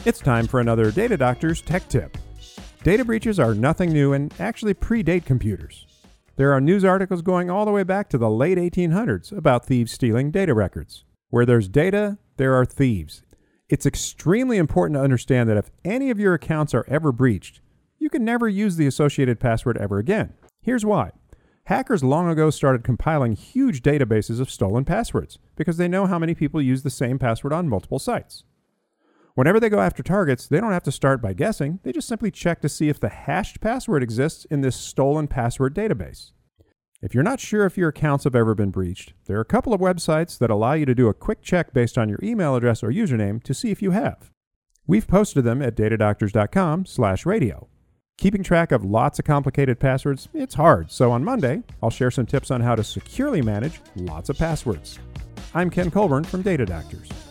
It's time for another Data Doctor's Tech Tip. Data breaches are nothing new and actually predate computers. There are news articles going all the way back to the late 1800s about thieves stealing data records. Where there's data, there are thieves. It's extremely important to understand that if any of your accounts are ever breached, you can never use the associated password ever again. Here's why. Hackers long ago started compiling huge databases of stolen passwords because they know how many people use the same password on multiple sites. Whenever they go after targets, they don't have to start by guessing. They just simply check to see if the hashed password exists in this stolen password database. If you're not sure if your accounts have ever been breached, there are a couple of websites that allow you to do a quick check based on your email address or username to see if you have. We've posted them at datadoctors.com/radio. Keeping track of lots of complicated passwords, it's hard, so on Monday, I'll share some tips on how to securely manage lots of passwords. I'm Ken Colburn from Data Doctors.